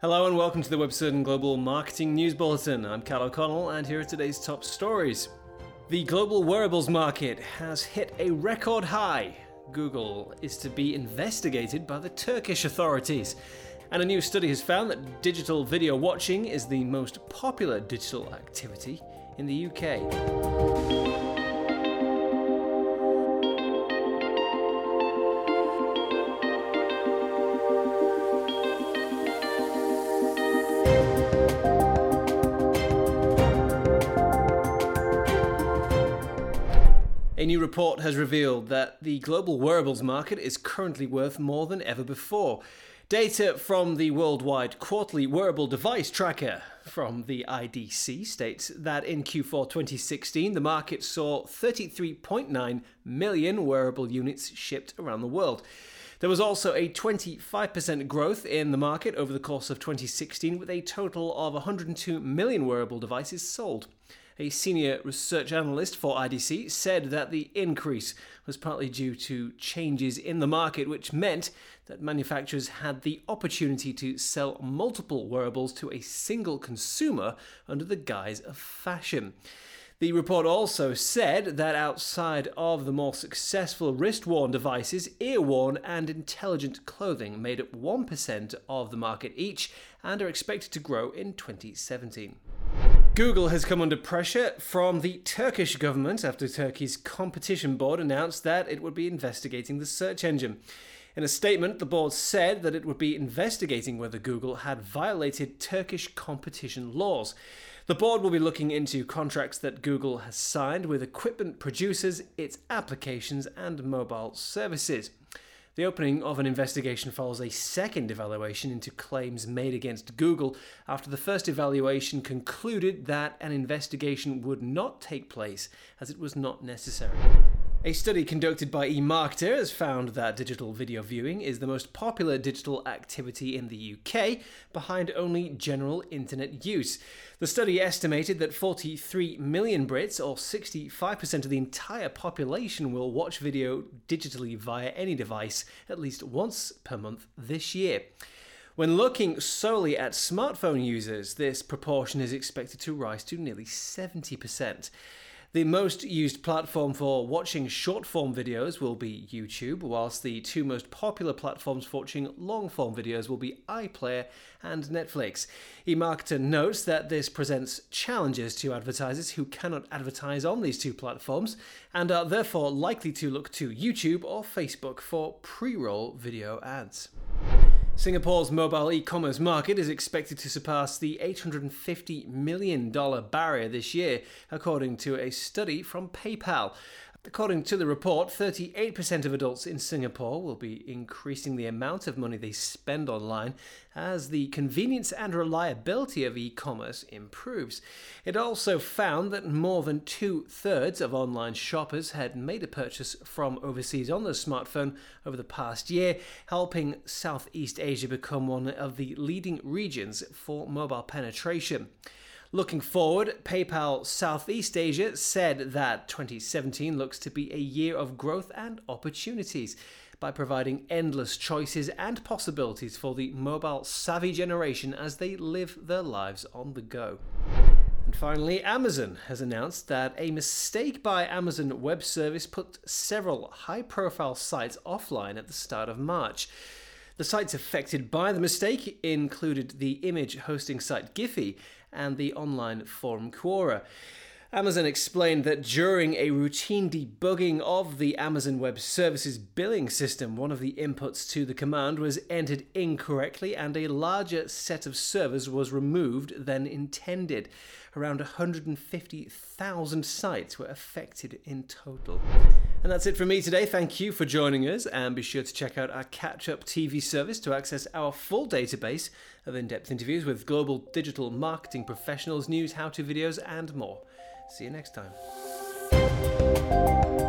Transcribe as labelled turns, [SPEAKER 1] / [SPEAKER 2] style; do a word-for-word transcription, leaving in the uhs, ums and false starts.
[SPEAKER 1] Hello and welcome to the Webcertain Global Marketing News Bulletin. I'm Cal O'Connell and here are today's top stories. The global wearables market has hit a record high. Google is to be investigated by the Turkish authorities. And a new study has found that digital video watching is the most popular digital activity in the U K. A new report has revealed that the global wearables market is currently worth more than ever before. Data from the Worldwide Quarterly Wearable Device Tracker from the I D C states that in Q four twenty sixteen, the market saw thirty-three point nine million wearable units shipped around the world. There was also a twenty-five percent growth in the market over the course of twenty sixteen, with a total of one hundred two million wearable devices sold. A senior research analyst for I D C said that the increase was partly due to changes in the market, which meant that manufacturers had the opportunity to sell multiple wearables to a single consumer under the guise of fashion. The report also said that outside of the more successful wrist-worn devices, ear-worn and intelligent clothing made up one percent of the market each and are expected to grow in twenty seventeen. Google has come under pressure from the Turkish government after Turkey's competition board announced that it would be investigating the search engine. In a statement, the board said that it would be investigating whether Google had violated Turkish competition laws. The board will be looking into contracts that Google has signed with equipment producers, its applications, and mobile services. The opening of an investigation follows a second evaluation into claims made against Google after the first evaluation concluded that an investigation would not take place as it was not necessary. A study conducted by eMarketer has found that digital video viewing is the most popular digital activity in the U K, behind only general internet use. The study estimated that forty-three million Brits, or sixty-five percent of the entire population, will watch video digitally via any device at least once per month this year. When looking solely at smartphone users, this proportion is expected to rise to nearly seventy percent. The most used platform for watching short-form videos will be YouTube, whilst the two most popular platforms for watching long-form videos will be iPlayer and Netflix. eMarketer notes that this presents challenges to advertisers who cannot advertise on these two platforms and are therefore likely to look to YouTube or Facebook for pre-roll video ads. Singapore's mobile e-commerce market is expected to surpass the eight hundred fifty million dollars barrier this year, according to a study from PayPal. According to the report, thirty-eight percent of adults in Singapore will be increasing the amount of money they spend online as the convenience and reliability of e-commerce improves. It also found that more than two-thirds of online shoppers had made a purchase from overseas on their smartphone over the past year, helping Southeast Asia become one of the leading regions for mobile penetration. Looking forward, PayPal Southeast Asia said that twenty seventeen looks to be a year of growth and opportunities by providing endless choices and possibilities for the mobile-savvy generation as they live their lives on the go. And finally, Amazon has announced that a mistake by Amazon Web Service put several high-profile sites offline at the start of March. The sites affected by the mistake included the image hosting site Giphy and the online forum Quora. Amazon explained that during a routine debugging of the Amazon Web Services billing system, one of the inputs to the command was entered incorrectly and a larger set of servers was removed than intended. Around one hundred fifty thousand sites were affected in total. And that's it from me today. Thank you for joining us, and be sure to check out our Catch-Up T V service to access our full database of in-depth interviews with global digital marketing professionals, news, how-to videos, and more. See you next time.